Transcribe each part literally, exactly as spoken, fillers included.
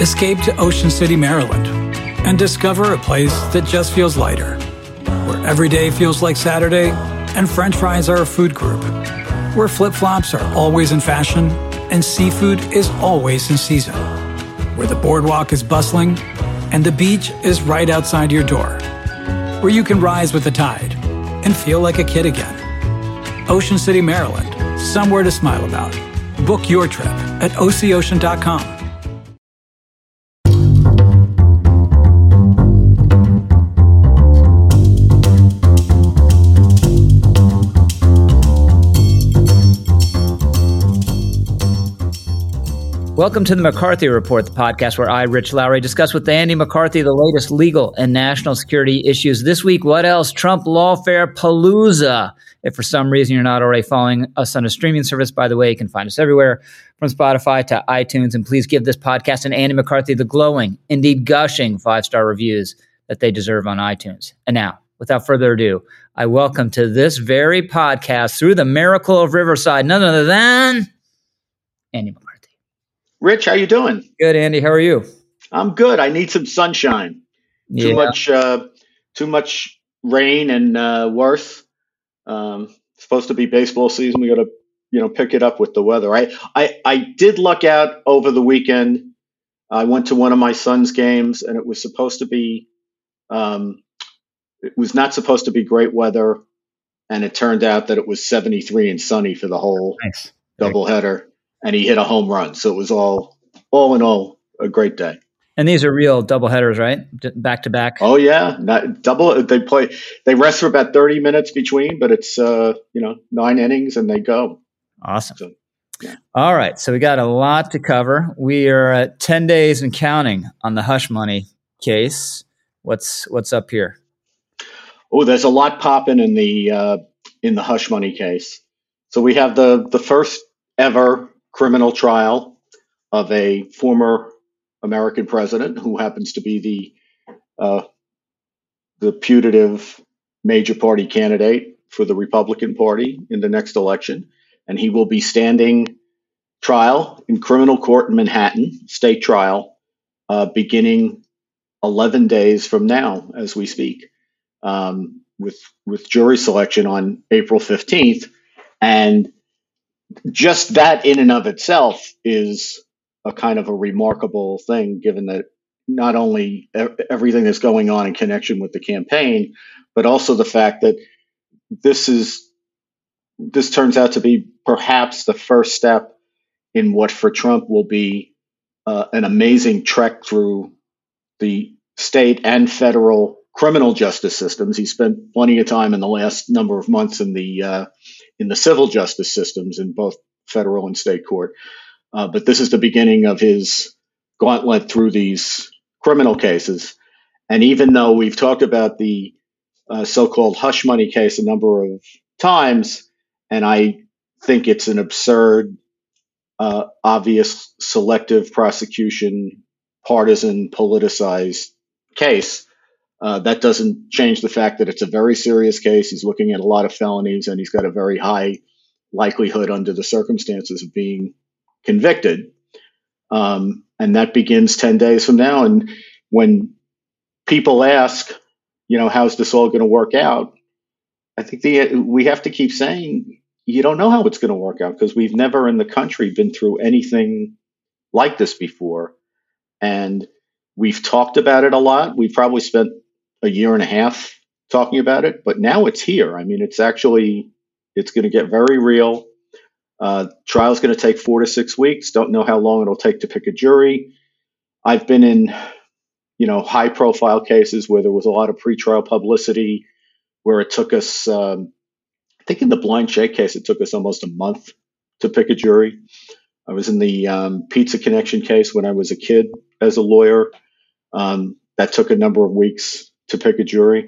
Escape to Ocean City, Maryland, and discover a place that just feels lighter, where every day feels like Saturday and French fries are a food group, where flip-flops are always in fashion and seafood is always in season, where the boardwalk is bustling and the beach is right outside your door, where you can rise with the tide and feel like a kid again. Ocean City, Maryland, somewhere to smile about. Book your trip at O C ocean dot com. Welcome to the McCarthy Report, the podcast where I, Rich Lowry, discuss with Andy McCarthy the latest legal and national security issues. This week, what else? Trump lawfare palooza. If for some reason you're not already following us on a streaming service, by the way, you can find us everywhere from Spotify to iTunes. And please give this podcast and Andy McCarthy the glowing, indeed gushing five-star reviews that they deserve on iTunes. And now, without further ado, I welcome to this very podcast through the miracle of Riverside, none other than Andy McCarthy. Rich, how you doing? Good, Andy. How are you? I'm good. I need some sunshine. Yeah. Too much, uh, too much rain and uh, worse. Um, it's supposed to be baseball season. We got to, you know, pick it up with the weather. I, I, I did luck out over the weekend. I went to one of my son's games, and it was supposed to be, um, it was not supposed to be great weather, and it turned out that it was seventy-three and sunny for the whole Nice. doubleheader. And he hit a home run. So it was all, all in all, a great day. And these are real double headers, right? Back to back. Oh yeah, not double. They play. They rest for about thirty minutes between, but it's uh, you know nine innings and they go. Awesome. So, yeah. All right, so we got a lot to cover. We are at ten days and counting on the hush money case. What's what's up here? Oh, there's a lot popping in the uh, in the hush money case. So we have the the first ever criminal trial of a former American president who happens to be the uh, the putative major party candidate for the Republican Party in the next election. And he will be standing trial in criminal court in Manhattan, state trial, uh, beginning eleven days from now as we speak, um, with, with jury selection on April fifteenth. And just that in and of itself is a kind of a remarkable thing, given that not only everything that's going on in connection with the campaign, but also the fact that this is this turns out to be perhaps the first step in what for Trump will be uh, an amazing trek through the state and federal criminal justice systems. He spent plenty of time in the last number of months in the uh, in the civil justice systems in both federal and state court. Uh, but this is the beginning of his gauntlet through these criminal cases. And even though we've talked about the uh, so-called hush money case a number of times, and I think it's an absurd, uh, obvious, selective prosecution, partisan, politicized case, Uh, that doesn't change the fact that it's a very serious case. He's looking at a lot of felonies, and he's got a very high likelihood under the circumstances of being convicted. Um, and that begins ten days from now. And when people ask, you know, how's this all going to work out? I think the, we have to keep saying, you don't know how it's going to work out, because we've never in the country been through anything like this before. And we've talked about it a lot. We've probably spent a year and a half talking about it, but now it's here. I mean, it's actually, it's going to get very real. Uh, trial's going to take four to six weeks. Don't know how long it'll take to pick a jury. I've been in, you know, high profile cases where there was a lot of pretrial publicity, where it took us, um, I think in the Blind Shake case, it took us almost a month to pick a jury. I was in the um, Pizza Connection case when I was a kid as a lawyer. Um, that took a number of weeks to pick a jury.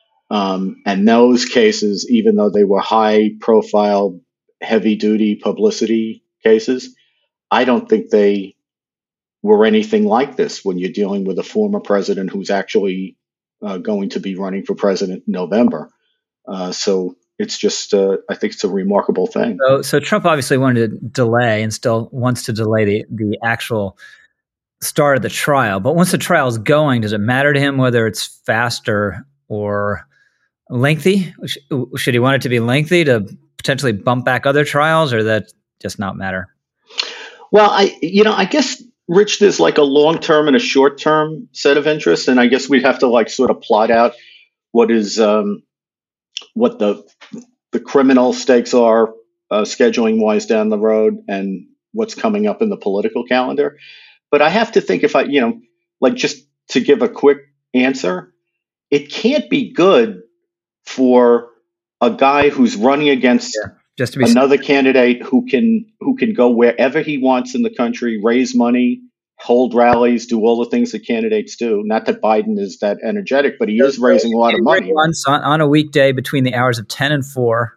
Um, and those cases, even though they were high profile, heavy duty publicity cases, I don't think they were anything like this when you're dealing with a former president who's actually uh, going to be running for president in November. Uh, so it's just, uh, I think it's a remarkable thing. So, so Trump obviously wanted to delay and still wants to delay the, the actual start of the trial. But once the trial is going, does it matter to him whether it's faster or lengthy? Should he want it to be lengthy to potentially bump back other trials, or that just not matter? Well, I, you know, I guess, Rich, there's like a long-term and a short-term set of interests. And I guess we'd have to like sort of plot out what is, um, what the, the criminal stakes are, uh, scheduling wise down the road, and what's coming up in the political calendar. But I have to think, if I, you know, like just to give a quick answer, it can't be good for a guy who's running against yeah, just to be another safe. candidate who can who can go wherever he wants in the country, raise money, hold rallies, do all the things that candidates do. Not that Biden is that energetic, but he is raising a lot of money. Once on, on a weekday between the hours of ten and four.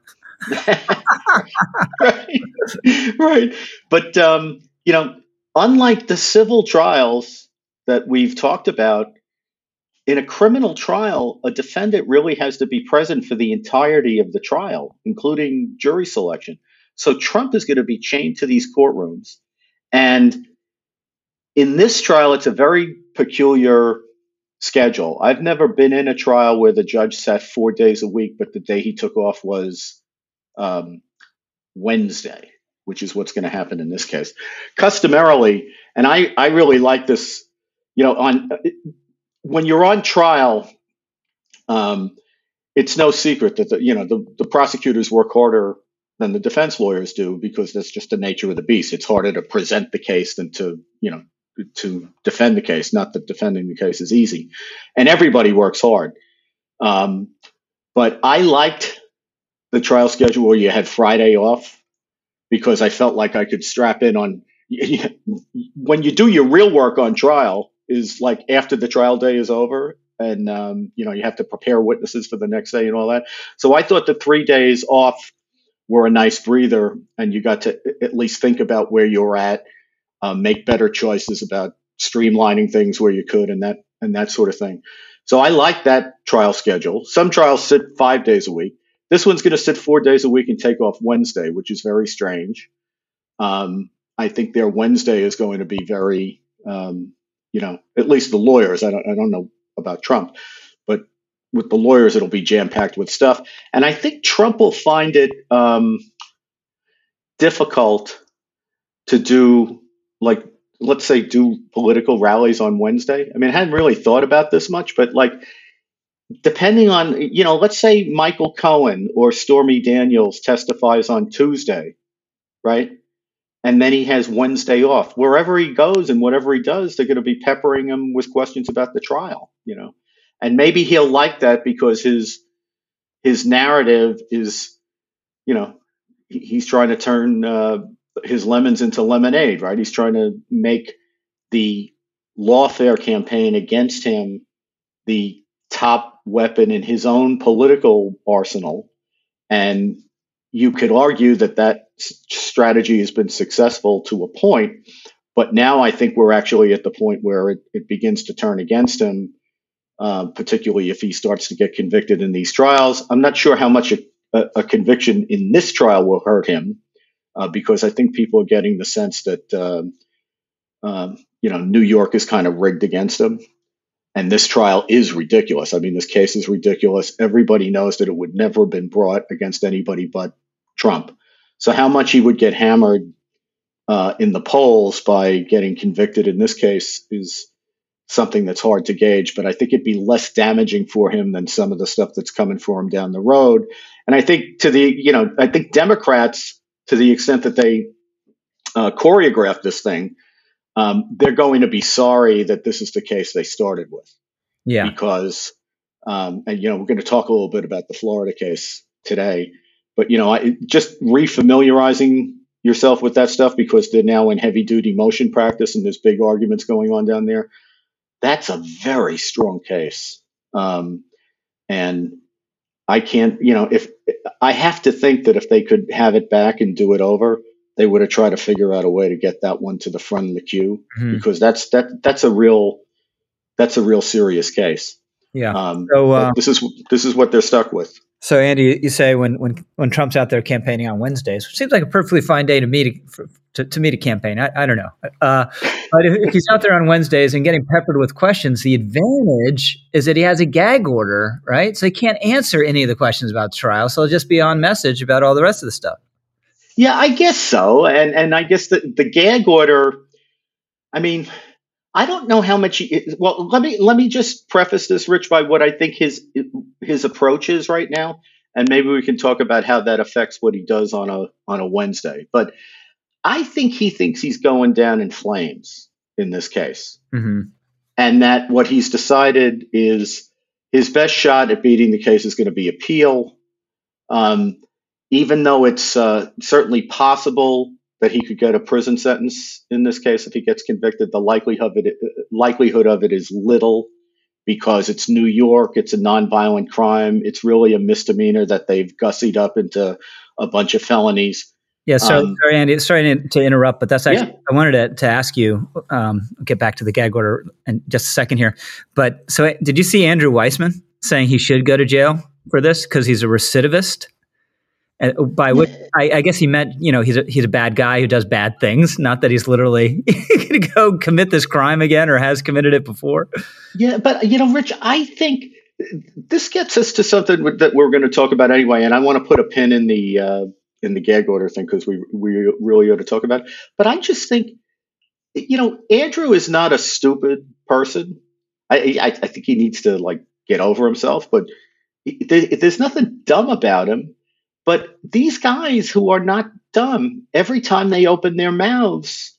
right, right. But um, you know, unlike the civil trials that we've talked about, in a criminal trial, a defendant really has to be present for the entirety of the trial, including jury selection. So Trump is going to be chained to these courtrooms. And in this trial, it's a very peculiar schedule. I've never been in a trial where the judge sat four days a week, but the day he took off was um, Wednesday, which is what's going to happen in this case. Customarily, and I, I really like this, you know, on when you're on trial, um, it's no secret that the, you know, the, the prosecutors work harder than the defense lawyers do, because that's just the nature of the beast. It's harder to present the case than to, you know, to defend the case. Not that defending the case is easy, and everybody works hard. Um, but I liked the trial schedule where you had Friday off, because I felt like I could strap in on when you do your real work on trial is like after the trial day is over, and um, you know, you have to prepare witnesses for the next day and all that. So I thought the three days off were a nice breather, and you got to at least think about where you're at, um, make better choices about streamlining things where you could, and that and that sort of thing. So I like that trial schedule. Some trials sit five days a week. This one's going to sit four days a week and take off Wednesday, which is very strange. Um, I think their Wednesday is going to be very, um, you know, at least the lawyers. I don't, I don't know about Trump, but with the lawyers, it'll be jam packed with stuff. And I think Trump will find it um, difficult to do, like, let's say, do political rallies on Wednesday. I mean, I hadn't really thought about this much, but like, depending on, you know, let's say Michael Cohen or Stormy Daniels testifies on Tuesday, right? And then he has Wednesday off. Wherever he goes and whatever he does, they're going to be peppering him with questions about the trial, you know. And maybe he'll like that because his his narrative is, you know, he's trying to turn uh, his lemons into lemonade, right? He's trying to make the lawfare campaign against him the top weapon in his own political arsenal. And you could argue that that strategy has been successful to a point, but now I think we're actually at the point where it, it begins to turn against him, uh, particularly if he starts to get convicted in these trials. I'm not sure how much a, a, a conviction in this trial will hurt him, uh, because I think people are getting the sense that, uh, um, you know, New York is kind of rigged against him. And this trial is ridiculous. I mean, this case is ridiculous. Everybody knows that it would never have been brought against anybody but Trump. So how much he would get hammered uh, in the polls by getting convicted in this case is something that's hard to gauge. But I think it'd be less damaging for him than some of the stuff that's coming for him down the road. And I think to the, you know, I think Democrats, to the extent that they uh, choreographed this thing, Um, they're going to be sorry that this is the case they started with. Yeah. Because, um, and, you know, we're going to talk a little bit about the Florida case today, but, you know, I, just refamiliarizing yourself with that stuff, because they're now in heavy duty motion practice and there's big arguments going on down there. That's a very strong case. Um, and I can't, you know, if I have to think that if they could have it back and do it over, they would have tried to figure out a way to get that one to the front of the queue, mm-hmm. because that's that that's a real that's a real serious case. Yeah. Um, so uh, this is this is what they're stuck with. So Andy, you say when when when Trump's out there campaigning on Wednesdays, which seems like a perfectly fine day to me to, for, to, to me to campaign. I, I don't know. Uh, but if, if he's out there on Wednesdays and getting peppered with questions, the advantage is that he has a gag order, right? So he can't answer any of the questions about the trial. So he'll just be on message about all the rest of the stuff. Yeah, I guess so. And and I guess the, the gag order, I mean, I don't know how much. He, well, let me let me just preface this, Rich, by what I think his his approach is right now, and maybe we can talk about how that affects what he does on a on a Wednesday. But I think he thinks he's going down in flames in this case, mm-hmm. and that what he's decided is his best shot at beating the case is going to be appeal, um, even though it's uh, certainly possible that he could get a prison sentence in this case if he gets convicted. The likelihood of it, likelihood of it is little because it's New York. It's a nonviolent crime. It's really a misdemeanor that they've gussied up into a bunch of felonies. Yeah, so um, sorry, Andy. Sorry to interrupt, but that's actually, yeah. I wanted to, to ask you, um, get back to the gag order in just a second here. But so did you see Andrew Weissman saying he should go to jail for this because he's a recidivist? And by which I, I guess he meant, you know, he's a, he's a bad guy who does bad things, not that he's literally going to go commit this crime again or has committed it before. Yeah, but, you know, Rich, I think this gets us to something that we're going to talk about anyway, and I want to put a pin in the uh, in the gag order thing because we we really ought to talk about it. But I just think, you know, Andrew is not a stupid person. I I, I think he needs to, like, get over himself, but there, there's nothing dumb about him. But these guys who are not dumb, every time they open their mouths,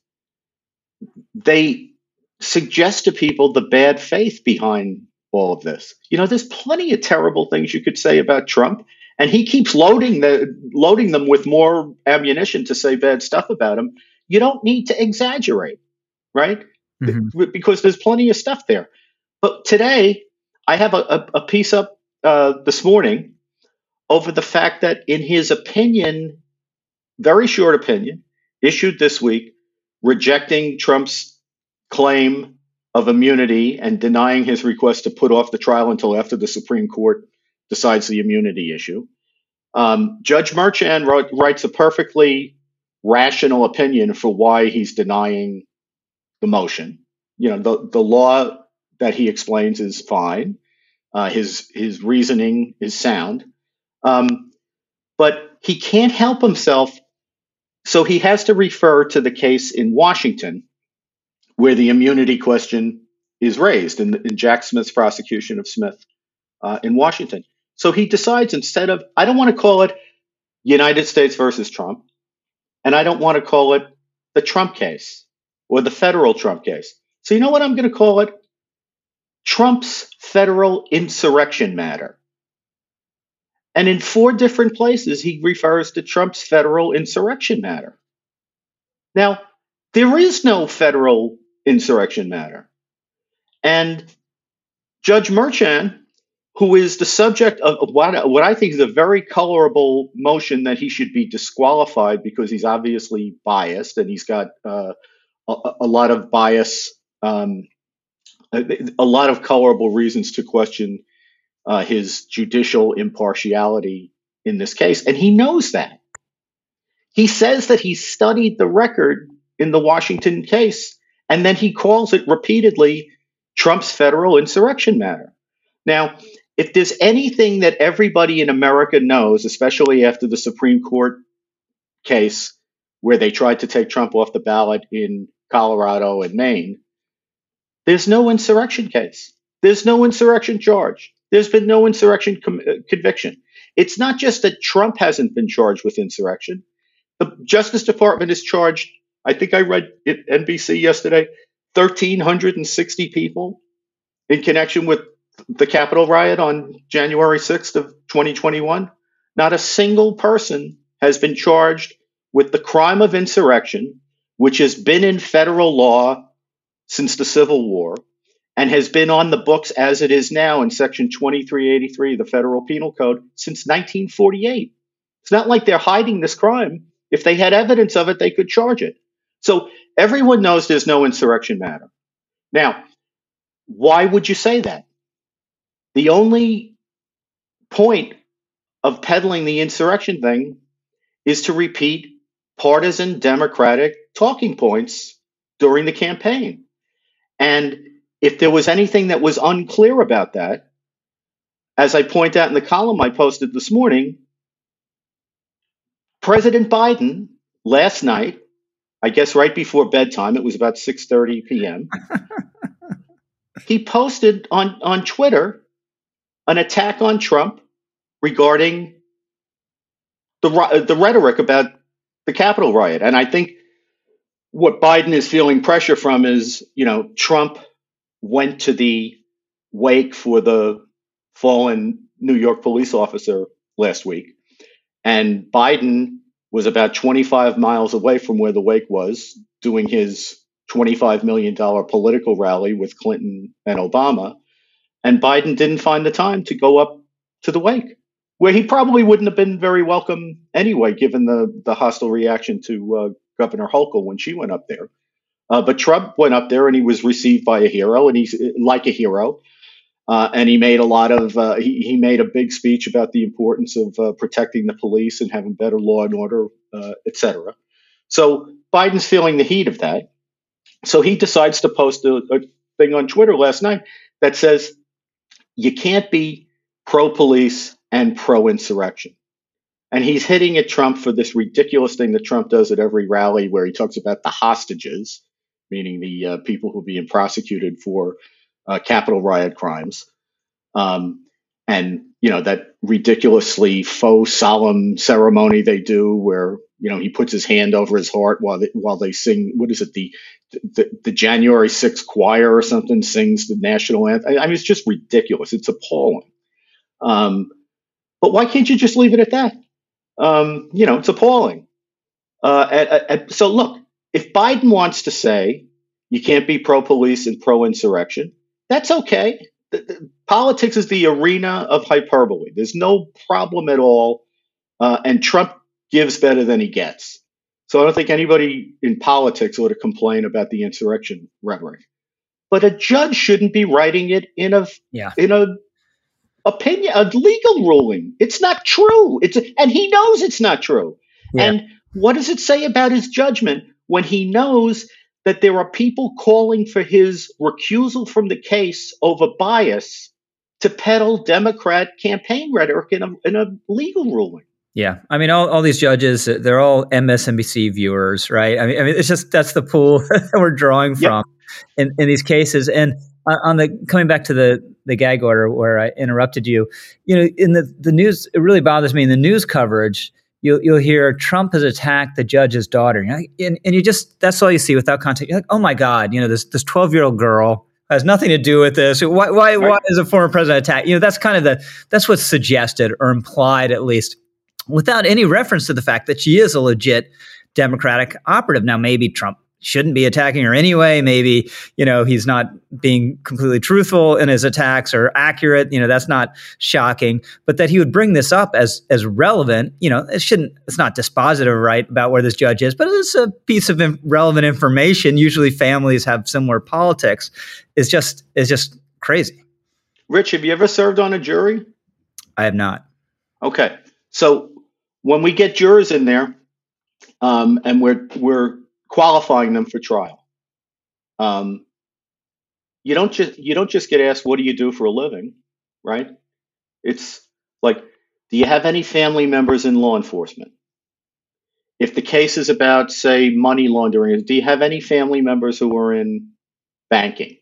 they suggest to people the bad faith behind all of this. You know, there's plenty of terrible things you could say about Trump, and he keeps loading the loading them with more ammunition to say bad stuff about him. You don't need to exaggerate, right? Mm-hmm. Because there's plenty of stuff there. But today, I have a, a, a piece up uh, this morning over the fact that in his opinion, very short opinion, issued this week, rejecting Trump's claim of immunity and denying his request to put off the trial until after the Supreme Court decides the immunity issue. Um, Judge Merchan wrote, writes a perfectly rational opinion for why he's denying the motion. You know, the, the law that he explains is fine. Uh, his his reasoning is sound. Um, but he can't help himself, so he has to refer to the case in Washington where the immunity question is raised in, in Jack Smith's prosecution of Smith uh, in Washington. So he decides instead of, I don't want to call it United States versus Trump, and I don't want to call it the Trump case or the federal Trump case. So you know what I'm going to call it? Trump's federal insurrection matter. And in four different places, he refers to Trump's federal insurrection matter. Now, there is no federal insurrection matter. And Judge Merchan, who is the subject of what, what I think is a very colorable motion that he should be disqualified because he's obviously biased and he's got uh, a, a lot of bias, um, a, a lot of colorable reasons to question Uh, his judicial impartiality in this case. And he knows that. He says that he studied the record in the Washington case, and then he calls it repeatedly Trump's federal insurrection matter. Now, if there's anything that everybody in America knows, especially after the Supreme Court case where they tried to take Trump off the ballot in Colorado and Maine, there's no insurrection case. There's no insurrection charge. There's been no insurrection com- conviction. It's not just that Trump hasn't been charged with insurrection. The Justice Department is charged, I think I read at N B C yesterday, one thousand three hundred sixty people in connection with the Capitol riot on January sixth of twenty twenty-one. Not a single person has been charged with the crime of insurrection, which has been in federal law since the Civil War, and has been on the books as it is now in Section twenty-three eighty-three of the Federal Penal Code since nineteen forty-eight. It's not like they're hiding this crime. If they had evidence of it, they could charge it. So everyone knows there's no insurrection matter. Now, why would you say that? The only point of peddling the insurrection thing is to repeat partisan Democratic talking points during the campaign. And if there was anything that was unclear about that, as I point out in the column I posted this morning, President Biden last night, I guess right before bedtime, it was about six thirty p.m., he posted on, on Twitter an attack on Trump regarding the, the rhetoric about the Capitol riot. And I think what Biden is feeling pressure from is, you know, Trump went to the wake for the fallen New York police officer last week, and Biden was about twenty-five miles away from where the wake was, doing his twenty-five million dollars political rally with Clinton and Obama. And Biden didn't find the time to go up to the wake, where he probably wouldn't have been very welcome anyway, given the, the hostile reaction to uh, Governor Hochul when she went up there. Uh, but Trump went up there and he was received by a hero, and he's like a hero. Uh, and he made a lot of uh, he, he made a big speech about the importance of uh, protecting the police and having better law and order, uh, et cetera. So Biden's feeling the heat of that. So he decides to post a, a thing on Twitter last night that says, you can't be pro-police and pro-insurrection. And he's hitting at Trump for this ridiculous thing that Trump does at every rally, where he talks about the hostages, meaning the uh, people who are being prosecuted for uh, Capitol riot crimes. Um, and, you know, that ridiculously faux solemn ceremony they do where, you know, he puts his hand over his heart while they, while they sing, what is it, the, the, the January sixth choir or something sings the national anthem. I mean, it's just ridiculous. It's appalling. Um, but why can't you just leave it at that? Um, you know, it's appalling. Uh, at, at, so look, if Biden wants to say you can't be pro-police and pro-insurrection, that's okay. The, the, politics is the arena of hyperbole. There's no problem at all. Uh, and Trump gives better than he gets. So I don't think anybody in politics ought to complain about the insurrection rhetoric. But a judge shouldn't be writing it in a yeah. in a opinion, a legal ruling. It's not true. It's and he knows it's not true. Yeah. And what does it say about his judgment when he knows that there are people calling for his recusal from the case over bias to peddle Democrat campaign rhetoric in a, in a legal ruling? Yeah. I mean, all, all these judges, they're all M S N B C viewers, right? I mean, I mean, it's just, that's the pool that we're drawing from yep. in, in these cases. And on the, coming back to the, the gag order where I interrupted you, you know, in the, the news, it really bothers me in the news coverage, you'll, you'll hear Trump has attacked the judge's daughter. You know, and, and you just, that's all you see without context. You're like, oh my God, you know, this, this twelve year old girl has nothing to do with this. Why, why, right. why is a former president attacked? You know, that's kind of the, that's what's suggested or implied at least, without any reference to the fact that she is a legit Democratic operative. Now, maybe Trump shouldn't be attacking her anyway. Maybe, you know, he's not being completely truthful in his attacks or accurate. You know, that's not shocking. But that he would bring this up as as relevant, you know, it shouldn't, it's not dispositive, right, about where this judge is, but it's a piece of in- relevant information. Usually families have similar politics. It's just, it's just crazy. Rich, have you ever served on a jury? I have not. Okay. So when we get jurors in there, um, and we're we're qualifying them for trial, um, you don't just you don't just get asked, "What do you do for a living?" Right? It's like, do you have any family members in law enforcement? If the case is about, say, money laundering, do you have any family members who are in banking?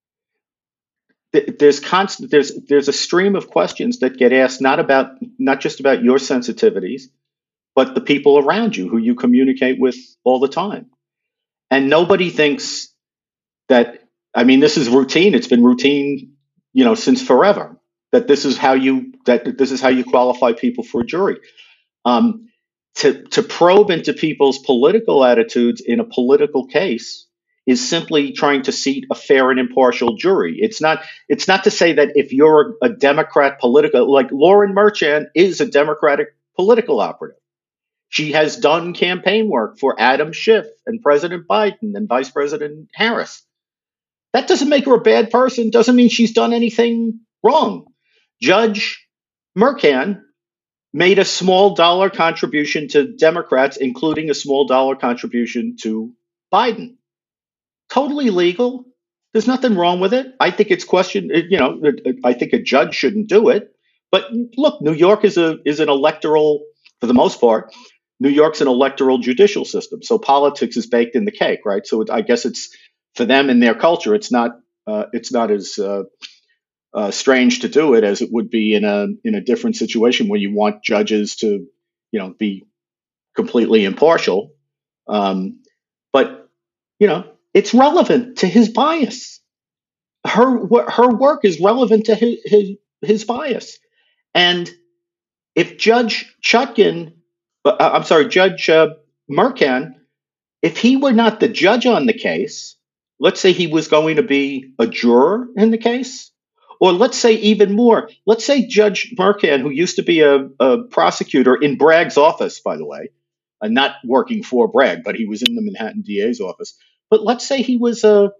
There's constant. There's there's a stream of questions that get asked, not about not just about your sensitivities, but the people around you who you communicate with all the time. And nobody thinks that. I mean, this is routine. It's been routine, you know, since forever. That this is how you that this is how you qualify people for a jury. Um, to to probe into people's political attitudes in a political case is simply trying to seat a fair and impartial jury. It's not it's not to say that if you're a Democrat political, like Lauren Merchant is a Democratic political operative. She has done campaign work for Adam Schiff and President Biden and Vice President Harris. That doesn't make her a bad person, doesn't mean she's done anything wrong. Judge Mercan made a small dollar contribution to Democrats, including a small dollar contribution to Biden. Totally legal. There's nothing wrong with it. I think it's question. You know, I think a judge shouldn't do it. But look, New York is a is an electoral, for the most part. New York's an electoral judicial system, so politics is baked in the cake, right? So it, I guess it's for them in their culture. It's not. Uh, it's not as uh, uh, strange to do it as it would be in a in a different situation where you want judges to, you know, be completely impartial. Um, but you know, it's relevant to his bias. Her her work is relevant to his his, his bias. And if Judge Chutkan, uh, I'm sorry, Judge uh, Merchan, if he were not the judge on the case, let's say he was going to be a juror in the case, or let's say even more, let's say Judge Merchan, who used to be a, a prosecutor in Bragg's office, by the way, uh, not working for Bragg, but he was in the Manhattan D A's office. But let's say he was a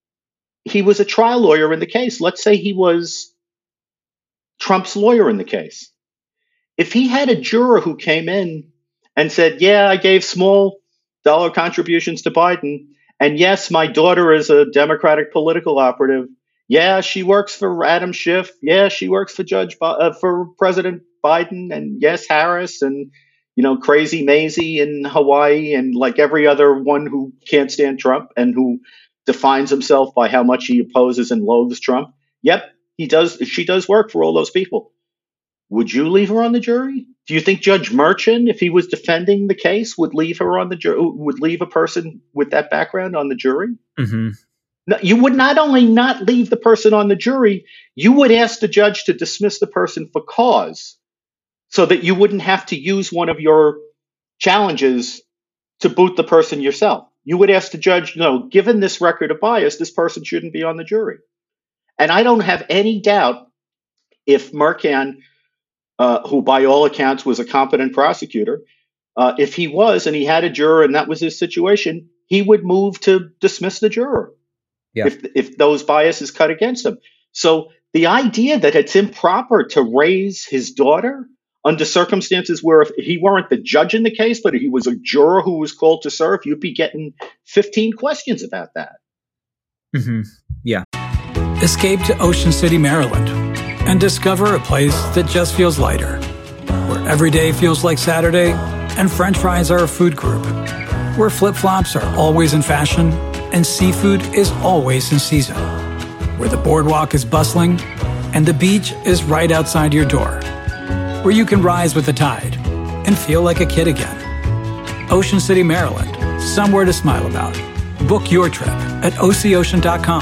he was a trial lawyer in the case. Let's say he was Trump's lawyer in the case. If he had a juror who came in and said, yeah, I gave small dollar contributions to Biden, and yes, my daughter is a Democratic political operative. Yeah, she works for Adam Schiff. Yeah, she works for Judge uh, for President Biden, and yes, Harris, and you know, Crazy Maisie in Hawaii, and like every other one who can't stand Trump and who defines himself by how much he opposes and loathes Trump. Yep, he does. She does work for all those people. Would you leave her on the jury? Do you think Judge Merchan, if he was defending the case, would leave her on the jury? Would leave a person with that background on the jury? Mm-hmm. No, you would not only not leave the person on the jury, you would ask the judge to dismiss the person for cause, so that you wouldn't have to use one of your challenges to boot the person yourself. You would ask the judge, no, given this record of bias, this person shouldn't be on the jury. And I don't have any doubt if Merchan, uh, who by all accounts was a competent prosecutor, uh, if he was and he had a juror and that was his situation, he would move to dismiss the juror yeah. if if those biases cut against him. So the idea that it's improper to raise his daughter under circumstances where if he weren't the judge in the case, but he was a juror who was called to serve, you'd be getting fifteen questions about that. Mm-hmm. Yeah. Escape to Ocean City, Maryland, and discover a place that just feels lighter, where every day feels like Saturday and French fries are a food group, where flip-flops are always in fashion and seafood is always in season, where the boardwalk is bustling and the beach is right outside your door, where you can rise with the tide and feel like a kid again. Ocean City, Maryland, somewhere to smile about. Book your trip at O C ocean dot com.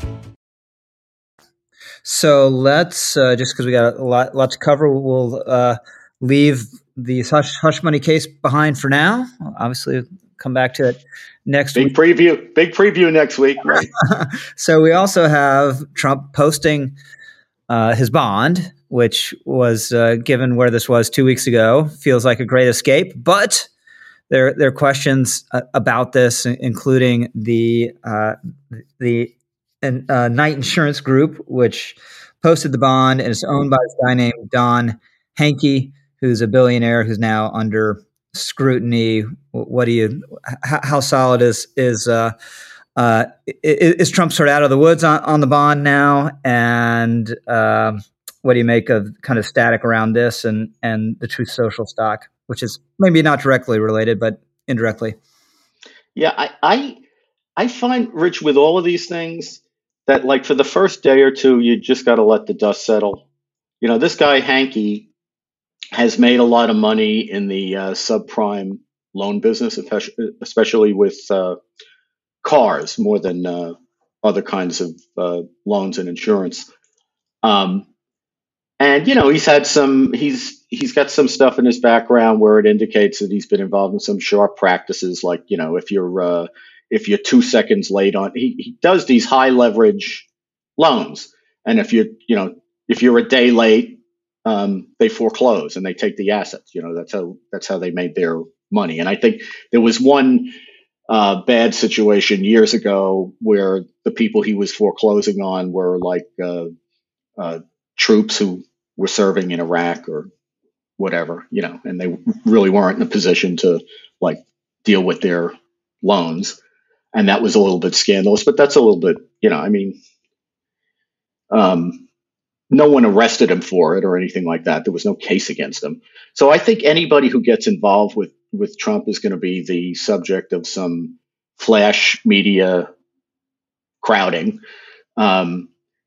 So let's, uh, just because we got a lot, lot to cover, we'll uh, leave the hush, hush money case behind for now. Obviously, come back to it next big week. Big preview, big preview next week. Right? So we also have Trump posting uh, his bond, which was uh, given where this was two weeks ago. Feels like a great escape, but there, there are questions uh, about this, including the uh, the uh, Knight Insurance Group, which posted the bond and is owned by this guy named Don Henke, who's a billionaire who's now under scrutiny. What do you? How, how solid is is uh, uh, is, is Trump sort of out of the woods on, on the bond now? And uh, what do you make of kind of static around this and and the Truth Social stock, which is maybe not directly related, but indirectly? Yeah, I I, I find, Rich, with all of these things, that like for the first day or two, you just got to let the dust settle. You know, this guy Henke has made a lot of money in the uh, subprime loan business, especially with uh, cars more than uh, other kinds of uh, loans and insurance. Um, and you know, he's had some. He's he's got some stuff in his background where it indicates that he's been involved in some sharp practices, like you know, if you're uh, if you're two seconds late on, he, he does these high leverage loans, and if you you know if you're a day late, um, they foreclose and they take the assets. You know, that's how that's how they made their money. And I think there was one uh, bad situation years ago where the people he was foreclosing on were like uh, uh, troops who were serving in Iraq or whatever, you know, and they really weren't in a position to like deal with their loans. and that was a little bit scandalous. But that's a little bit, you know, I mean, um, no one arrested him for it or anything like that. There was no case against him. So I think anybody who gets involved with with Trump is going to be the subject of some flash media crowding, um,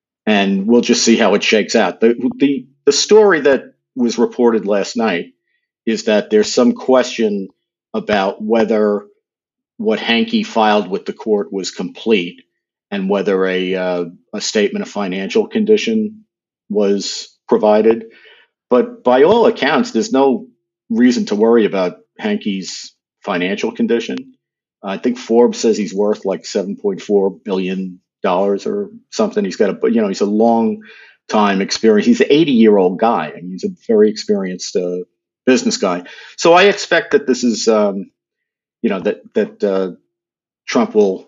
and we'll just see how it shakes out. The, the the story that was reported last night is that there's some question about whether what Hanke filed with the court was complete and whether a uh, a statement of financial condition was provided. But by all accounts, there's no reason to worry about Hanke's financial condition. I think Forbes says he's worth like seven point four billion dollars or something. He's got a, you know, he's a long time experience. He's an eighty year old guy, and he's a very experienced uh, business guy. So I expect that this is, um, you know, that that uh, Trump will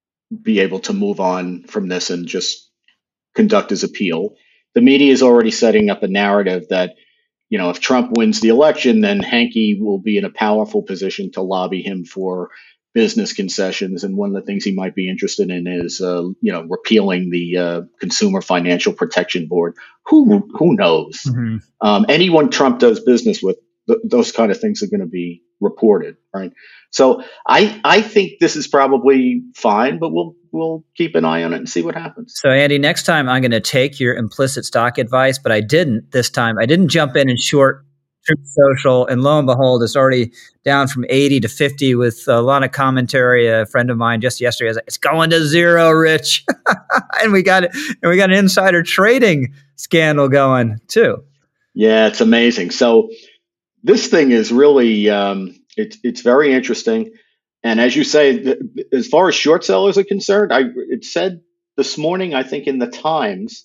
be able to move on from this and just conduct his appeal. The media is already setting up a narrative that, you know, if Trump wins the election, then Hanke will be in a powerful position to lobby him for business concessions. And one of the things he might be interested in is, uh, you know, repealing the uh, Consumer Financial Protection Board. Who who knows? Mm-hmm. Um, anyone Trump does business with, th- those kind of things are going to be reported, right? So I I think this is probably fine, but we'll we'll keep an eye on it and see what happens. So Andy, next time I'm going to take your implicit stock advice, but I didn't this time. I didn't jump in and short Truth Social, and lo and behold, it's already down from eighty to fifty with a lot of commentary. A friend of mine just yesterday was like, "It's going to zero, Rich," and we got it, and we got an insider trading scandal going too. Yeah, it's amazing. So this thing is really um, it's it's very interesting, and as you say, th- as far as short sellers are concerned, I it said this morning, I think in the Times,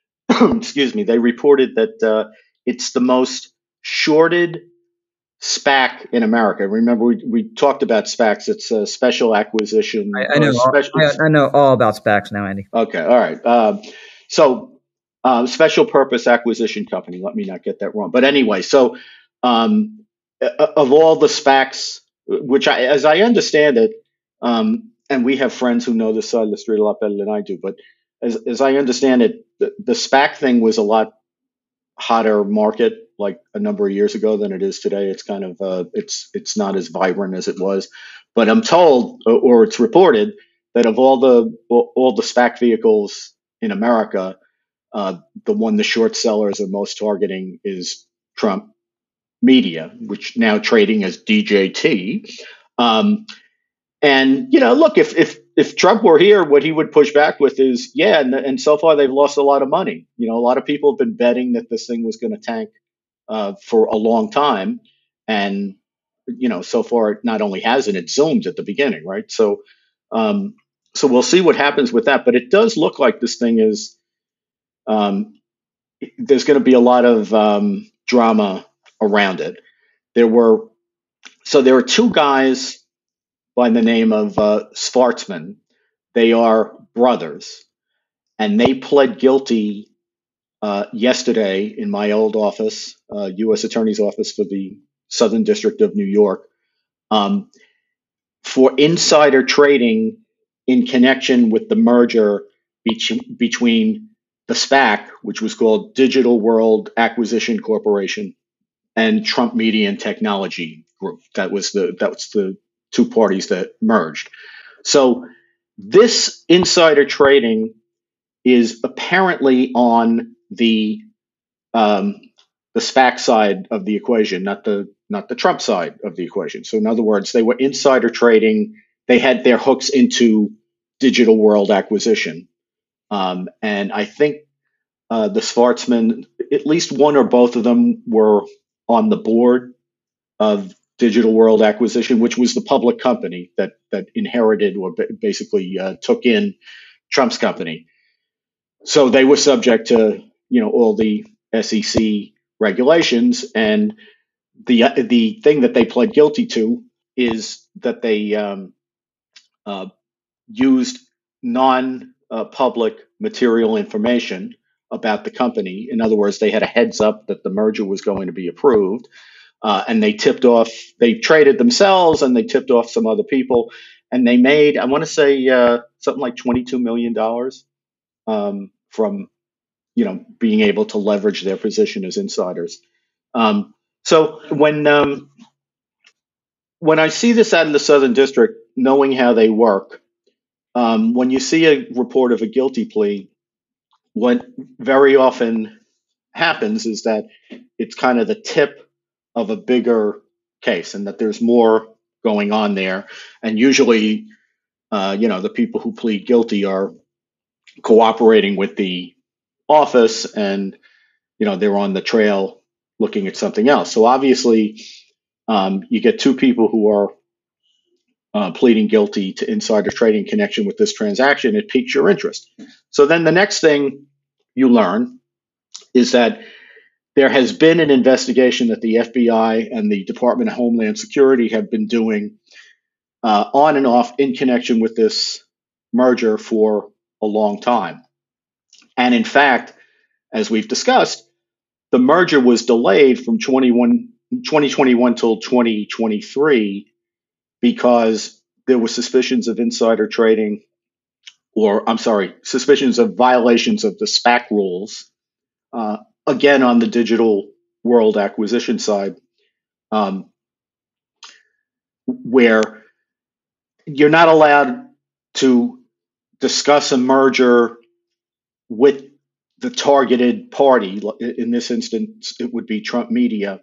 excuse me, they reported that uh, it's the most shorted SPAC in America. Remember, we, we talked about SPACs. It's a special acquisition. I, I know. Special, all, I, I know all about SPACs now, Andy. Okay, all right. Um, so, uh, special purpose acquisition company. Let me not get that wrong. But anyway, so um, of all the SPACs, which I, as I understand it, um, and we have friends who know this side of the street a lot better than I do. But as as I understand it, the, the SPAC thing was a lot hotter market like a number of years ago than it is today. It's kind of uh, it's it's not as vibrant as it was. But I'm told, or it's reported, that of all the all the SPAC vehicles in America, uh, the one the short sellers are most targeting is Trump Media, which now trading as D J T. Um, and you know, look, if if if Trump were here, what he would push back with is, yeah, and, and so far they've lost a lot of money. You know, a lot of people have been betting that this thing was going to tank uh, for a long time, and you know, so far it not only hasn't, it zoomed at the beginning, right? So, um, so we'll see what happens with that. But it does look like this thing is um, there's going to be a lot of um, drama around it. There were so there are two guys by the name of uh, Schwarzman. They are brothers, and they pled guilty uh, yesterday in my old office, uh, U S Attorney's Office for the Southern District of New York, um, for insider trading in connection with the merger be- between the SPAC, which was called Digital World Acquisition Corporation, and Trump Media and Technology Group. That was the that was the two parties that merged. So this insider trading is apparently on the um, the SPAC side of the equation, not the not the Trump side of the equation. So in other words, they were insider trading. They had their hooks into Digital World Acquisition, um, and I think uh, the Schwarzman, at least one or both of them, were on the board of Digital World Acquisition, which was the public company that that inherited or basically uh, took in Trump's company. So they were subject to, you know, all the S E C regulations, and the uh, the thing that they pled guilty to is that they um, uh, used non-public uh, material information about the company. In other words, they had a heads up that the merger was going to be approved. Uh, and they tipped off, they traded themselves and they tipped off some other people. and they made, I want to say, uh, something like twenty-two million dollars um, from, you know, being able to leverage their position as insiders. Um, so when um, when I see this out of the Southern District, knowing how they work, um, when you see a report of a guilty plea, what very often happens is that it's kind of the tip of a bigger case, and that there's more going on there. And usually, uh, you know, the people who plead guilty are cooperating with the office, and you know they're on the trail looking at something else. So obviously, um, you get two people who are uh, pleading guilty to insider trading in connection with this transaction. It piques your interest. So then the next thing you learn is that there has been an investigation that the F B I and the Department of Homeland Security have been doing uh, on and off in connection with this merger for a long time. And in fact, as we've discussed, the merger was delayed from twenty twenty-one till twenty twenty-three because there were suspicions of insider trading, or I'm sorry, suspicions of violations of the SPAC rules, uh, again on the digital world acquisition side, um, where you're not allowed to discuss a merger with the targeted party. In this instance, it would be Trump Media,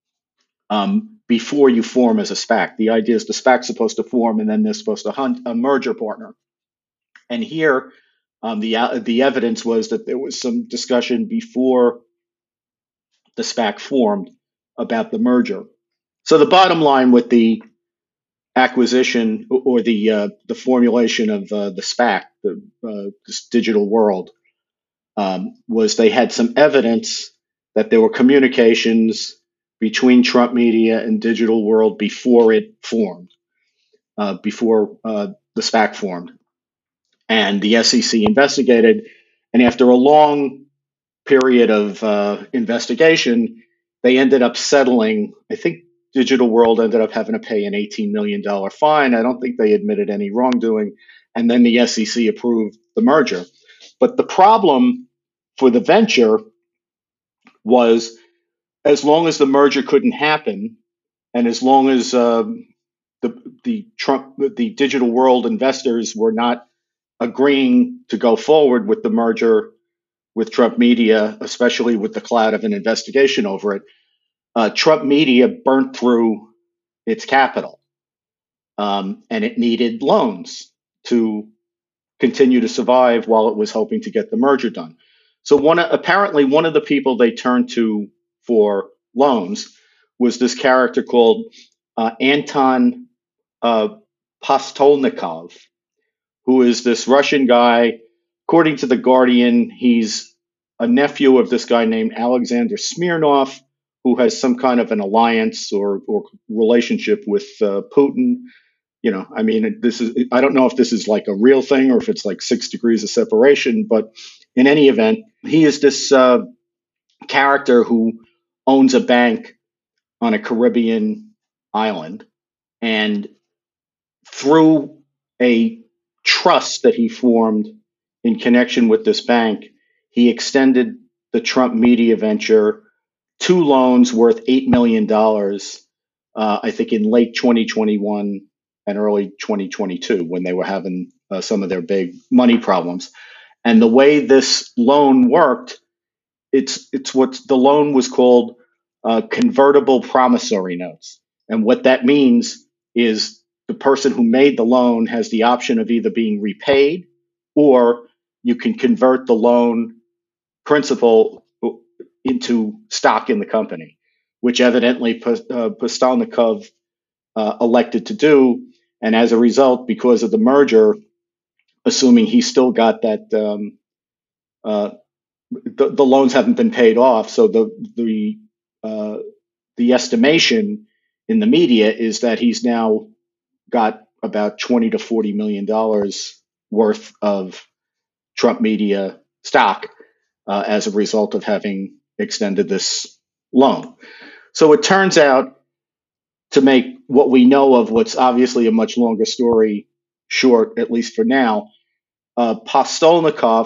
um, before you form as a SPAC. The idea is the SPAC's supposed to form, and then they're supposed to hunt a merger partner. And here, um, the uh, the evidence was that there was some discussion before the SPAC formed about the merger. So the bottom line with the acquisition or the uh, the formulation of uh, the SPAC, the uh, this digital world, um, was they had some evidence that there were communications between Trump Media and Digital World before it formed, uh, before uh, the SPAC formed. And the S E C investigated, and after a long period of uh, investigation, they ended up settling. I think Digital World ended up having to pay an eighteen million dollars fine. I don't think they admitted any wrongdoing. And then the S E C approved the merger. But the problem for the venture was, as long as the merger couldn't happen, and as long as uh, the the Trump the Digital World investors were not agreeing to go forward with the merger with Trump Media, especially with the cloud of an investigation over it, uh, Trump Media burnt through its capital, um, and it needed loans to continue to survive while it was hoping to get the merger done. So one apparently one of the people they turned to for loans was this character called uh, Anton uh, Postolnikov, who is this Russian guy. According to The Guardian, he's a nephew of this guy named Alexander Smirnov, who has some kind of an alliance or, or relationship with uh, Putin. You know, I mean, this is, I don't know if this is like a real thing or if it's like six degrees of separation, but in any event, he is this uh, character who owns a bank on a Caribbean island. And through a trust that he formed in connection with this bank, he extended the Trump Media venture two loans worth eight million dollars, uh, I think in late twenty twenty-one and early twenty twenty-two, when they were having uh, some of their big money problems. And the way this loan worked, it's it's what the loan was called uh, convertible promissory notes. And what that means is the person who made the loan has the option of either being repaid, or you can convert the loan principal into stock in the company, which evidently uh, Postolnikov uh, elected to do. And as a result, because of the merger, assuming he still got that, um, uh, the, the loans haven't been paid off. So the the uh, the estimation in the media is that he's now got about twenty to forty million dollars worth of Trump Media stock uh, as a result of having extended this loan. So it turns out, to make what we know of what's obviously a much longer story short, at least for now. Uh, Postolnikov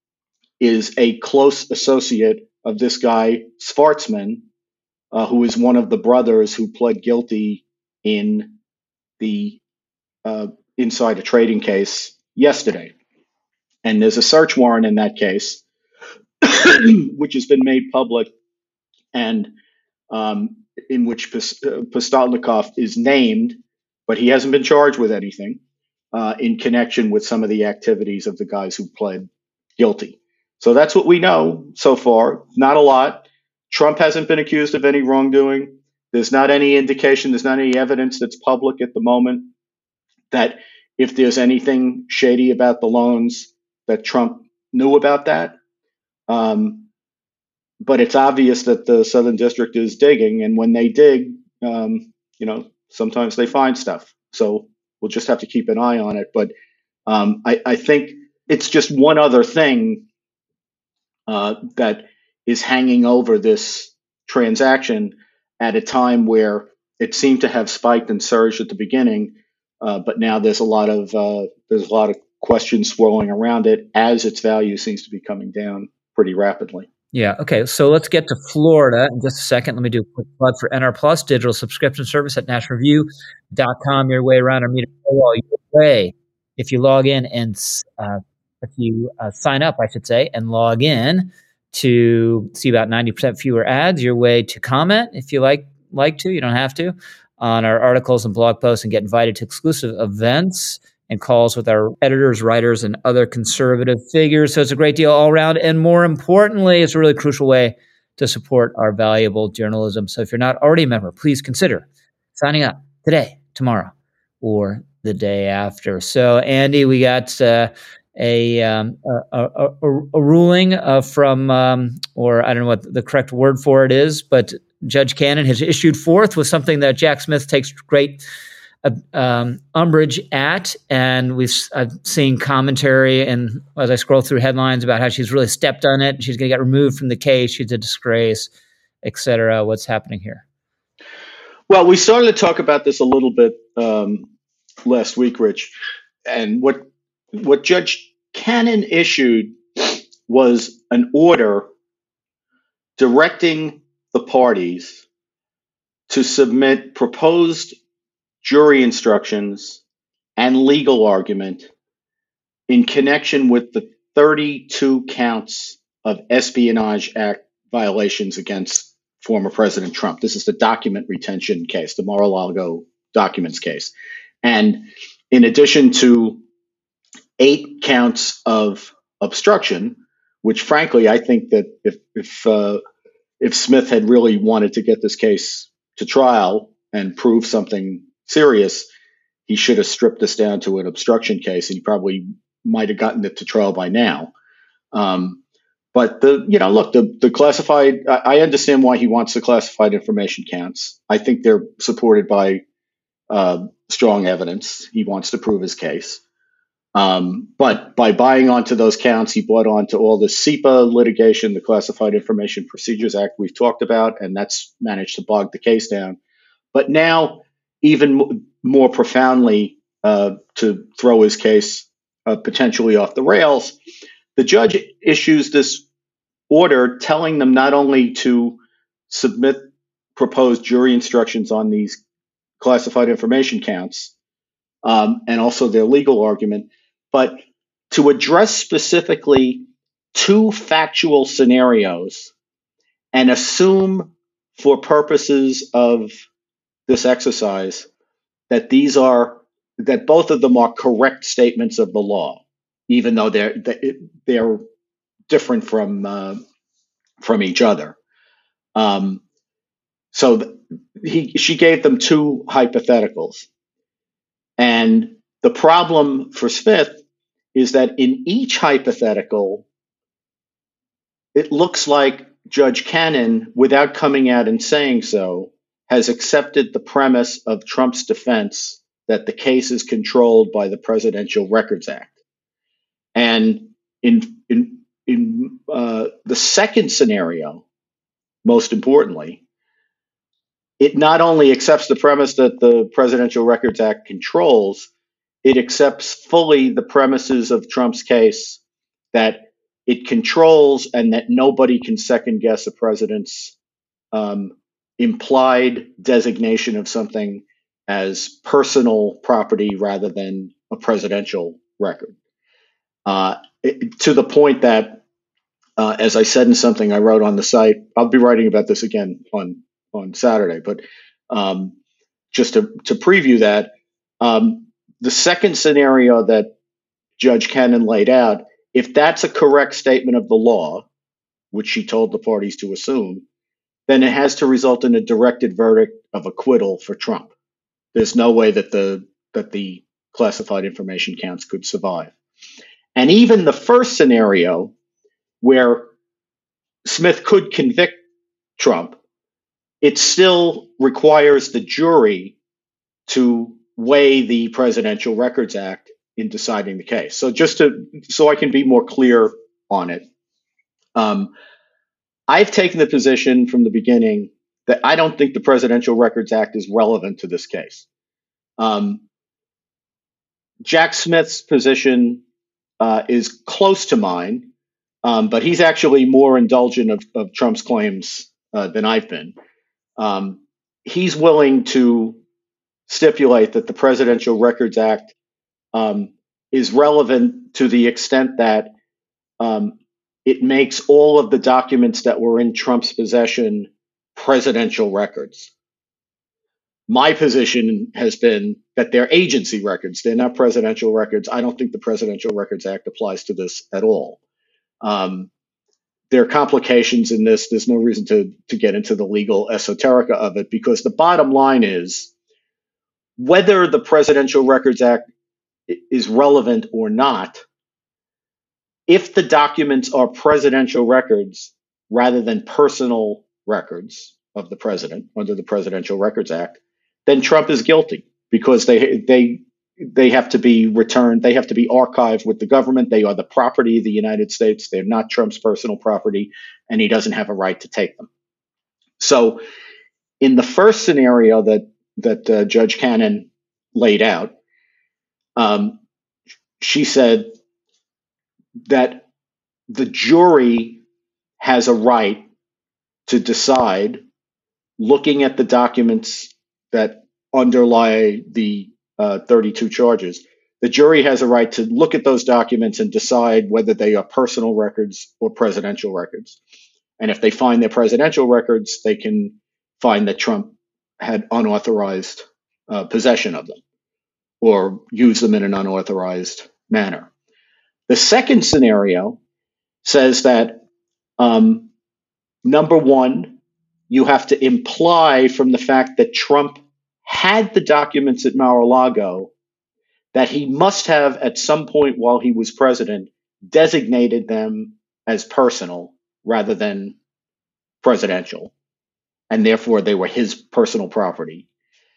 is a close associate of this guy, Schwarzman, uh, who is one of the brothers who pled guilty in the uh, insider trading case yesterday. And there's a search warrant in that case, which has been made public, and um, in which Postolnikov is named, but he hasn't been charged with anything uh, in connection with some of the activities of the guys who pled guilty. So that's what we know so far. Not a lot. Trump hasn't been accused of any wrongdoing. There's not any indication, there's not any evidence that's public at the moment that if there's anything shady about the loans, that Trump knew about that. Um, but it's obvious that the Southern District is digging, and when they dig, um, you know, sometimes they find stuff. So we'll just have to keep an eye on it. But um, I, I think it's just one other thing uh, that is hanging over this transaction at a time where it seemed to have spiked and surged at the beginning, uh, but now there's a lot of uh, there's a lot of questions swirling around it as its value seems to be coming down pretty rapidly. Yeah. Okay. So let's get to Florida in just a second. Let me do a quick plug for N R Plus, digital subscription service at national review dot com. Your way around our media paywall. Your way. If you log in and uh, if you uh, sign up, I should say, and log in to see about ninety percent fewer ads, your way to comment if you like like to. You don't have to on our articles and blog posts, and get invited to exclusive events and calls with our editors, writers, and other conservative figures. So it's a great deal all around. And more importantly, it's a really crucial way to support our valuable journalism. So if you're not already a member, please consider signing up today, tomorrow, or the day after. So Andy, we got uh, a, um, a, a, a, a ruling uh, from, um, or I don't know what the correct word for it is, but Judge Cannon has issued forth with something that Jack Smith takes great Uh, um, umbrage at, and we've I've seen commentary, and as I scroll through headlines about how she's really stepped on it, she's going to get removed from the case, she's a disgrace, et cetera. What's happening here? Well, we started to talk about this a little bit um, last week, Rich, and what what Judge Cannon issued was an order directing the parties to submit proposed jury instructions and legal argument in connection with the thirty-two counts of Espionage Act violations against former President Trump. This is the document retention case, the Mar-a-Lago documents case. And in addition to eight counts of obstruction, which frankly, I think that if if uh, if Smith had really wanted to get this case to trial and prove something serious, he should have stripped this down to an obstruction case, and he probably might have gotten it to trial by now. Um, but the, you know, look, the the classified. I, I understand why he wants the classified information counts. I think they're supported by uh, strong evidence. He wants to prove his case. Um, but by buying onto those counts, he bought onto all the S I P A litigation, the Classified Information Procedures Act we've talked about, and that's managed to bog the case down. But now, even more profoundly, uh, to throw his case uh, potentially off the rails, the judge issues this order telling them not only to submit proposed jury instructions on these classified information counts um, and also their legal argument, but to address specifically two factual scenarios and assume for purposes of this exercise that these are that both of them are correct statements of the law, even though they're they're different from uh, from each other. Um, so th- he she gave them two hypotheticals, and the problem for Smith is that in each hypothetical, it looks like Judge Cannon, without coming out and saying so, has accepted the premise of Trump's defense that the case is controlled by the Presidential Records Act. And in in in uh, the second scenario, most importantly, it not only accepts the premise that the Presidential Records Act controls, it accepts fully the premises of Trump's case that it controls and that nobody can second guess a president's um, implied designation of something as personal property rather than a presidential record. Uh, it, to the point that, uh, as I said in something I wrote on the site, I'll be writing about this again on, on Saturday, but um, just to, to preview that, um, the second scenario that Judge Cannon laid out, if that's a correct statement of the law, which she told the parties to assume, then it has to result in a directed verdict of acquittal for Trump. There's no way that the that the classified information counts could survive. And even the first scenario, where Smith could convict Trump, it still requires the jury to weigh the Presidential Records Act in deciding the case. So just to so I can be more clear on it, um, I've taken the position from the beginning that I don't think the Presidential Records Act is relevant to this case. Um, Jack Smith's position uh, is close to mine, um, but he's actually more indulgent of, of Trump's claims uh, than I've been. Um, he's willing to stipulate that the Presidential Records Act um, is relevant to the extent that um, it makes all of the documents that were in Trump's possession presidential records. My position has been that they're agency records. They're not presidential records. I don't think the Presidential Records Act applies to this at all. Um, there are complications in this. There's no reason to, to get into the legal esoterica of it, because the bottom line is whether the Presidential Records Act is relevant or not, if the documents are presidential records rather than personal records of the president under the Presidential Records Act, then Trump is guilty, because they they they have to be returned. They have to be archived with the government. They are the property of the United States. They're not Trump's personal property, and he doesn't have a right to take them. So in the first scenario that that uh, Judge Cannon laid out, um, she said that the jury has a right to decide, looking at the documents that underlie the uh, thirty-two charges, the jury has a right to look at those documents and decide whether they are personal records or presidential records. And if they find they're presidential records, they can find that Trump had unauthorized uh, possession of them or use them in an unauthorized manner. The second scenario says that, um, number one, you have to imply from the fact that Trump had the documents at Mar-a-Lago that he must have, at some point while he was president, designated them as personal rather than presidential, and therefore they were his personal property.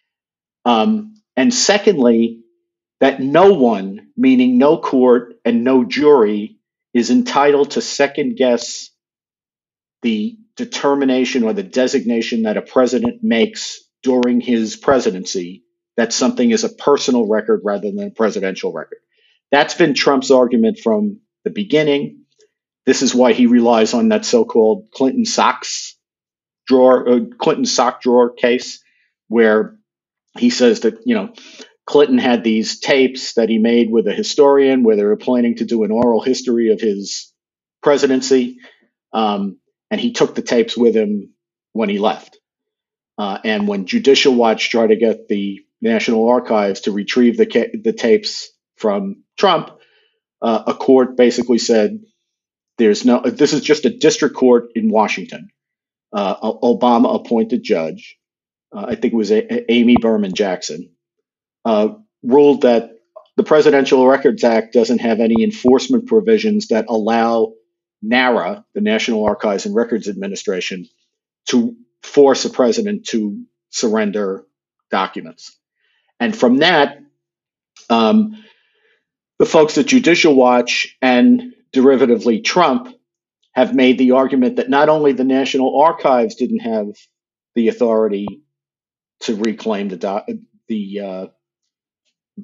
Um, and secondly, that no one, meaning no court and no jury, is entitled to second guess the determination or the designation that a president makes during his presidency, that something is a personal record rather than a presidential record. That's been Trump's argument from the beginning. This is why he relies on that so-called Clinton socks drawer, uh, Clinton sock drawer case, where he says that, you know, Clinton had these tapes that he made with a historian where they were planning to do an oral history of his presidency. Um, and he took the tapes with him when he left. Uh, and when Judicial Watch tried to get the National Archives to retrieve the, ca- the tapes from Trump, uh, a court basically said, there's no, this is just a district court in Washington. Uh, Obama appointed judge, uh, I think it was a- a- Amy Berman Jackson, uh, ruled that the Presidential Records Act doesn't have any enforcement provisions that allow NARA, the National Archives and Records Administration, to force a president to surrender documents. And from that, um, the folks at Judicial Watch and derivatively Trump have made the argument that not only the National Archives didn't have the authority to reclaim the doc- the uh,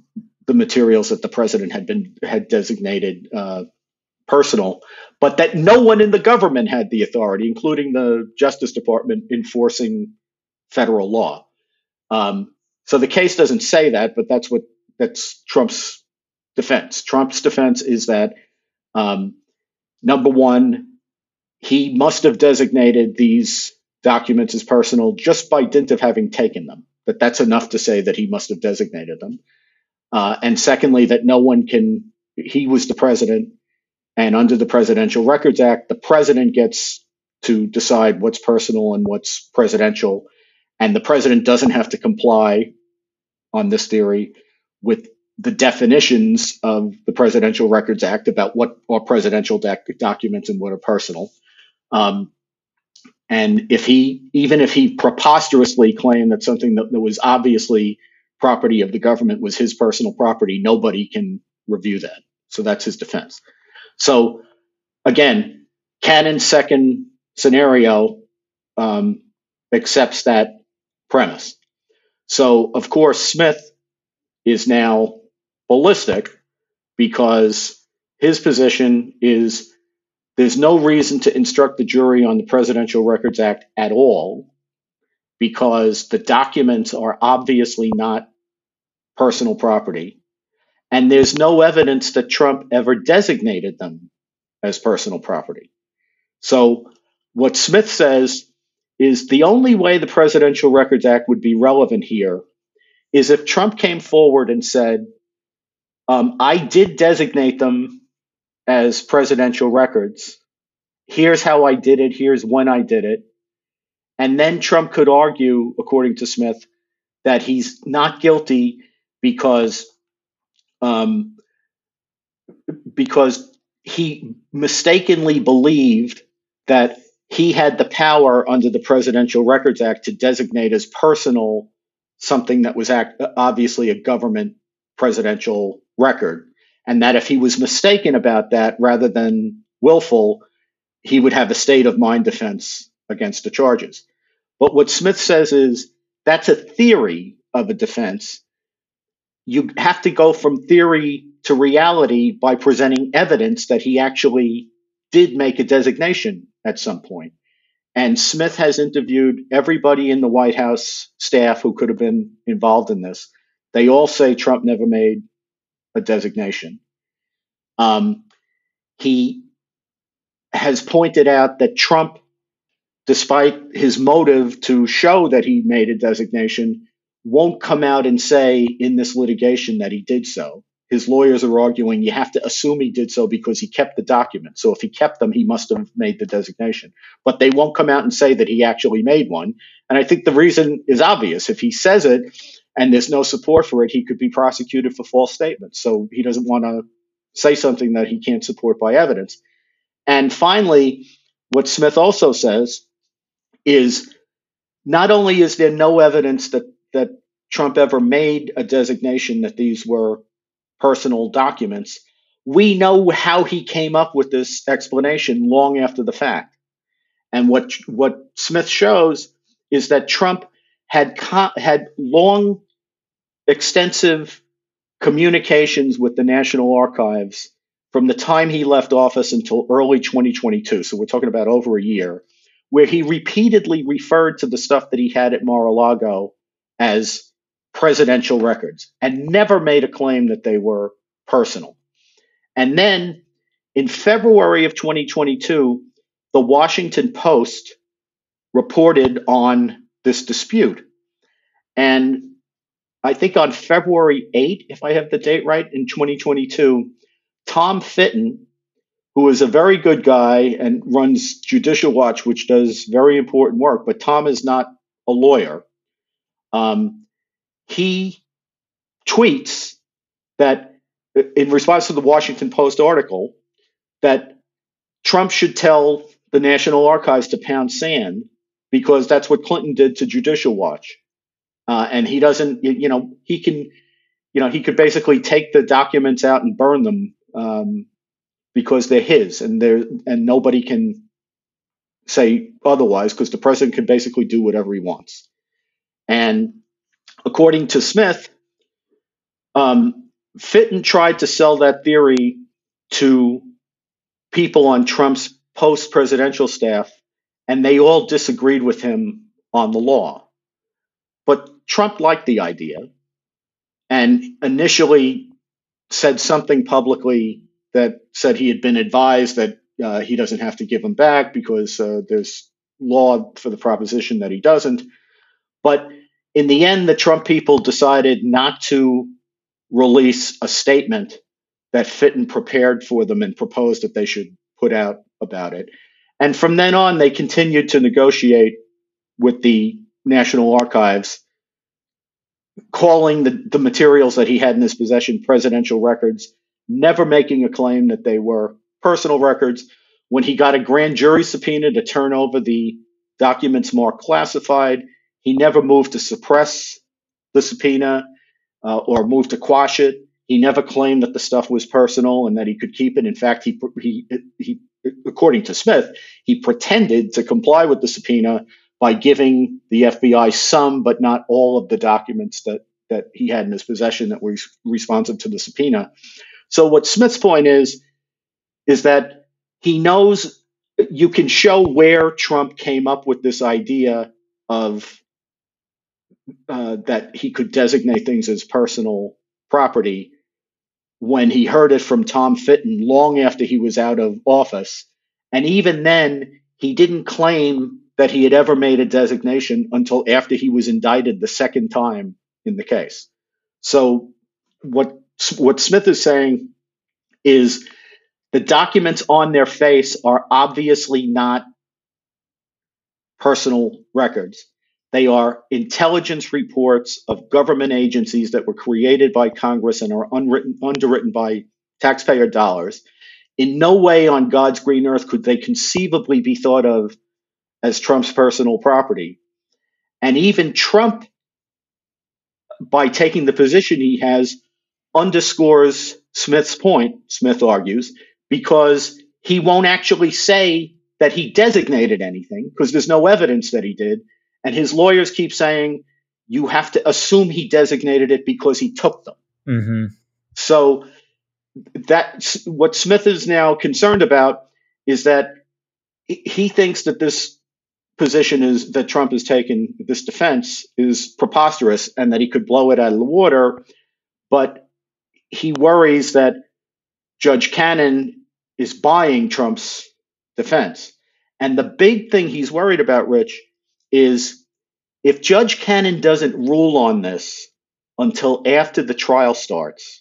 the materials that the president had been had designated uh, personal, but that no one in the government had the authority, including the Justice Department, enforcing federal law. Um, so the case doesn't say that, but that's what that's Trump's defense. Trump's defense is that um, number one, he must have designated these documents as personal just by dint of having taken them. That that's enough to say that he must have designated them. Uh, and secondly, that no one can. He was the president. And under the Presidential Records Act, the president gets to decide what's personal and what's presidential. And the president doesn't have to comply on this theory with the definitions of the Presidential Records Act about what are presidential doc- documents and what are personal. Um, and if he, even if he preposterously claimed that something that, that was obviously property of the government was his personal property, nobody can review that. So that's his defense. So again, Cannon's second scenario um, accepts that premise. So of course, Smith is now ballistic because his position is there's no reason to instruct the jury on the Presidential Records Act at all because the documents are obviously not personal property. And there's no evidence that Trump ever designated them as personal property. So what Smith says is the only way the Presidential Records Act would be relevant here is if Trump came forward and said, um, I did designate them as presidential records. Here's how I did it. Here's when I did it. And then Trump could argue, according to Smith, that he's not guilty because Um, because he mistakenly believed that he had the power under the Presidential Records Act to designate as personal something that was act- obviously a government presidential record, and that if he was mistaken about that rather than willful, he would have a state of mind defense against the charges. But what Smith says is that's a theory of a defense. You have to go from theory to reality by presenting evidence that he actually did make a designation at some point. And Smith has interviewed everybody in the White House staff who could have been involved in this. They all say Trump never made a designation. Um, he has pointed out that Trump, despite his motive to show that he made a designation, won't come out and say in this litigation that he did so. His lawyers are arguing you have to assume he did so because he kept the documents. So if he kept them, he must have made the designation. But they won't come out and say that he actually made one. And I think the reason is obvious. If he says it and there's no support for it, he could be prosecuted for false statements. So he doesn't want to say something that he can't support by evidence. And finally, what Smith also says is not only is there no evidence that that Trump ever made a designation that these were personal documents, we know how he came up with this explanation long after the fact. And what what Smith shows is that Trump had co- had long, extensive communications with the National Archives from the time he left office until early twenty twenty-two. So we're talking about over a year, where he repeatedly referred to the stuff that he had at Mar-a-Lago as presidential records and never made a claim that they were personal. And then in February of twenty twenty-two, the Washington Post reported on this dispute. And I think on February eighth, if I have the date right, in twenty twenty-two, Tom Fitton, who is a very good guy and runs Judicial Watch, which does very important work, but Tom is not a lawyer. Um, he tweets that in response to the Washington Post article, that Trump should tell the National Archives to pound sand because that's what Clinton did to Judicial Watch. Uh, and he doesn't, you know, he can, you know, he could basically take the documents out and burn them um, because they're his, and they're, and nobody can say otherwise because the president can basically do whatever he wants. And according to Smith, um, Fitton tried to sell that theory to people on Trump's post-presidential staff, and they all disagreed with him on the law. But Trump liked the idea and initially said something publicly that said he had been advised that uh, he doesn't have to give them back because uh, there's law for the proposition that he doesn't. But in the end, the Trump people decided not to release a statement that Fitton prepared for them and proposed that they should put out about it. And from then on, they continued to negotiate with the National Archives, calling the, the materials that he had in his possession presidential records, never making a claim that they were personal records. When he got a grand jury subpoena to turn over the documents marked classified, he never moved to suppress the subpoena uh, or moved to quash it. He never claimed that the stuff was personal and that he could keep it. In fact, he, he, he, according to Smith, he pretended to comply with the subpoena by giving the F B I some, but not all of the documents that, that he had in his possession that were responsive to the subpoena. So what Smith's point is, is that he knows you can show where Trump came up with this idea of uh, that he could designate things as personal property when he heard it from Tom Fitton long after he was out of office. And even then, he didn't claim that he had ever made a designation until after he was indicted the second time in the case. So what, what Smith is saying is the documents on their face are obviously not personal records. They are intelligence reports of government agencies that were created by Congress and are unwritten, underwritten by taxpayer dollars. In no way on God's green earth could they conceivably be thought of as Trump's personal property. And even Trump, by taking the position he has, underscores Smith's point, Smith argues, because he won't actually say that he designated anything because there's no evidence that he did. And his lawyers keep saying, you have to assume he designated it because he took them. Mm-hmm. So that's what Smith is now concerned about, is that he thinks that this position is that Trump has taken, this defense is preposterous and that he could blow it out of the water. But he worries that Judge Cannon is buying Trump's defense. And the big thing he's worried about, Rich, is if Judge Cannon doesn't rule on this until after the trial starts,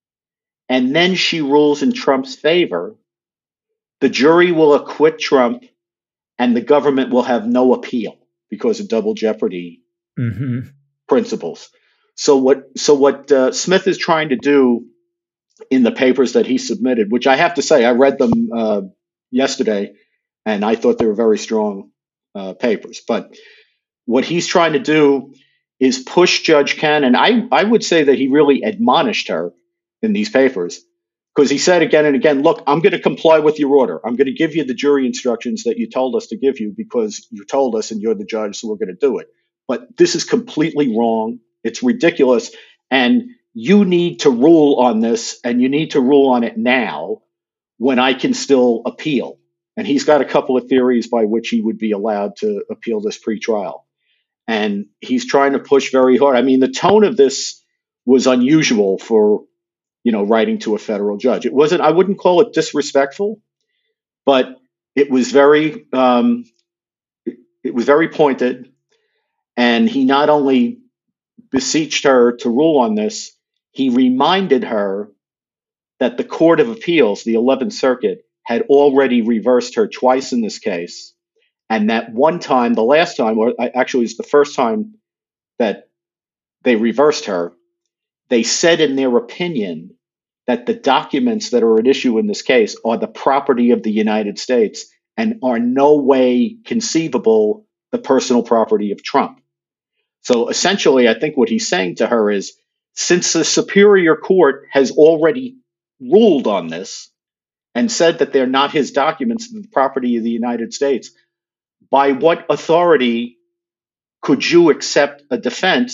and then she rules in Trump's favor, the jury will acquit Trump and the government will have no appeal because of double jeopardy mm-hmm. principles. So what, so what uh, Smith is trying to do in the papers that he submitted, which I have to say, I read them uh, yesterday, and I thought they were very strong uh, papers. But what he's trying to do is push Judge Cannon. I, I would say that he really admonished her in these papers because he said again and again, look, I'm going to comply with your order. I'm going to give you the jury instructions that you told us to give you because you told us and you're the judge, so we're going to do it. But this is completely wrong. It's ridiculous. And you need to rule on this, and you need to rule on it now when I can still appeal. And he's got a couple of theories by which he would be allowed to appeal this pretrial. And he's trying to push very hard. I mean, the tone of this was unusual for, you know, writing to a federal judge. It wasn't, I wouldn't call it disrespectful, but it was very, um, it, it was very pointed. And he not only beseeched her to rule on this, he reminded her that the Court of Appeals, the eleventh Circuit, had already reversed her twice in this case. And that one time, the last time, or actually it's the first time that they reversed her, they said in their opinion that the documents that are at issue in this case are the property of the United States and are no way conceivable the personal property of Trump. So essentially, I think what he's saying to her is, since the Superior Court has already ruled on this and said that they're not his documents, the property of the United States, by what authority could you accept a defense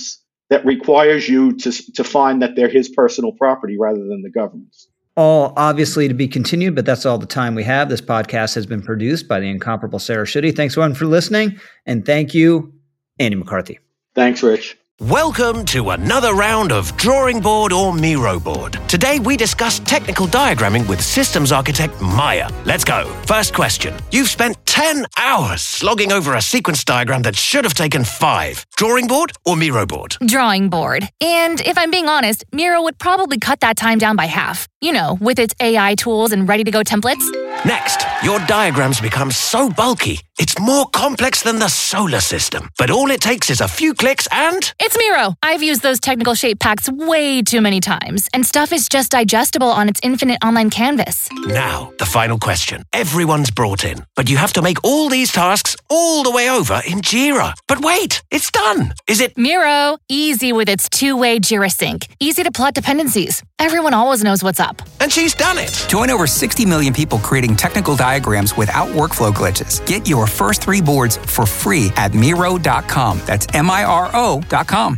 that requires you to, to find that they're his personal property rather than the government's. All obviously to be continued, but that's all the time we have. This podcast has been produced by the incomparable Sarah Schutte. Thanks, everyone, for listening. And thank you, Andy McCarthy. Thanks, Rich. Welcome to another round of Drawing Board or Miro Board. Today we discuss technical diagramming with systems architect Maya. Let's go. First question. You've spent ten hours slogging over a sequence diagram that should have taken five. Drawing board or Miro board? Drawing board. And if I'm being honest, Miro would probably cut that time down by half. You know, with its A I tools and ready-to-go templates. Next, your diagrams become so bulky, it's more complex than the solar system. But all it takes is a few clicks and... It's Miro. I've used those technical shape packs way too many times, and stuff is just digestible on its infinite online canvas. Now, the final question. Everyone's brought in, but you have to make all these tasks all the way over in Jira. But wait, it's done. Is it... Miro. Easy with its two-way Jira sync. Easy to plot dependencies. Everyone always knows what's up. And she's done it. Join over sixty million people creating technical diagrams without workflow glitches. Get your first three boards for free at Miro dot com. That's M I R O dot com.